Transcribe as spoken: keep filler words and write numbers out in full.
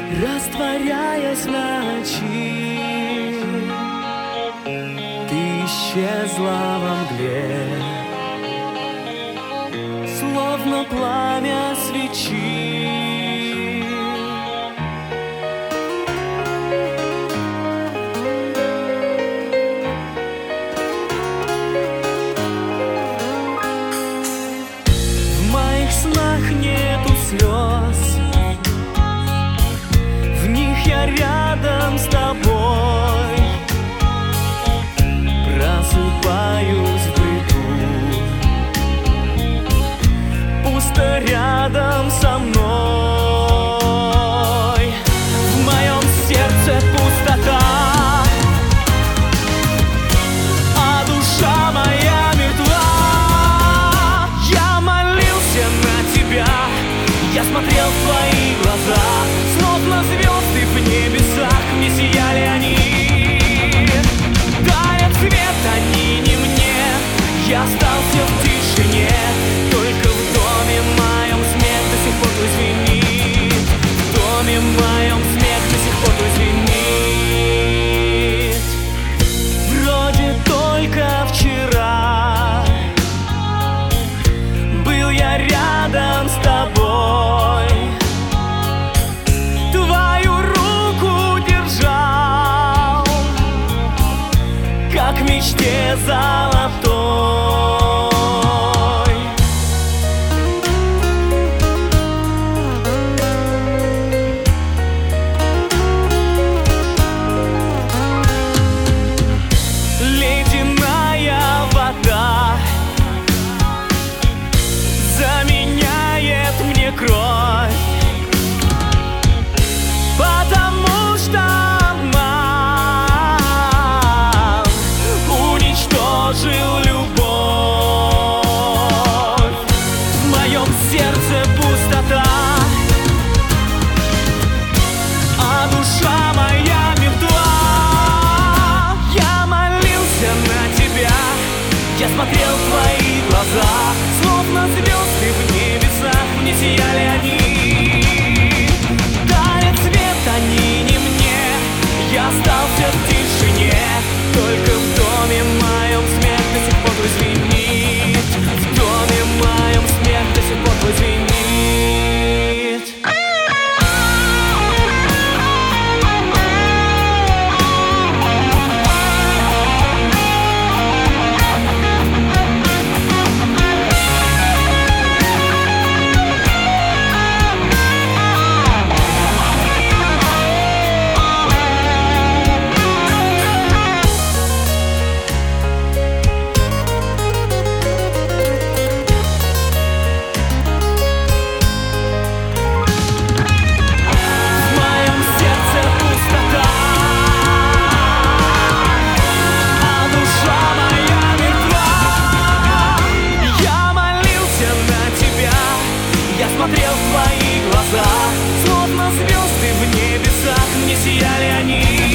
растворяясь в ночи. Ты исчезла во мгле, словно пламя свечи. В моих снах нету слез, в них я рядом с тобой. Просыпаюсь в бреду, пусто рядом со мной. В моем сердце пустота, а душа моя мертва. Я молился на тебя, я смотрел в твои глаза, словно звезды в небесах, мне сияли они. Дарят свет они не мне, я остался в тишине. Только в доме моем смех до сих пор твой звенит. В доме моем смех до сих пор твой звенит. Вроде только вчера был я рядом с тобой, твою руку держал, как в мечте золотой. Ледяная вода заменяет мне кровь, потому что обман уничтожил любовь. В моем сердце пустота, а душа моя мертва. Я молился на тебя, я смотрел в твои глаза, словно звезды в небесах, мне сияли они. Дарят свет они не мне, я остался в тишине. Только в доме моем смех до сих пор твой звенит. В доме моем смех до сих пор твой звенит. Смотрел в твои глаза, словно звезды в небесах, мне сияли они.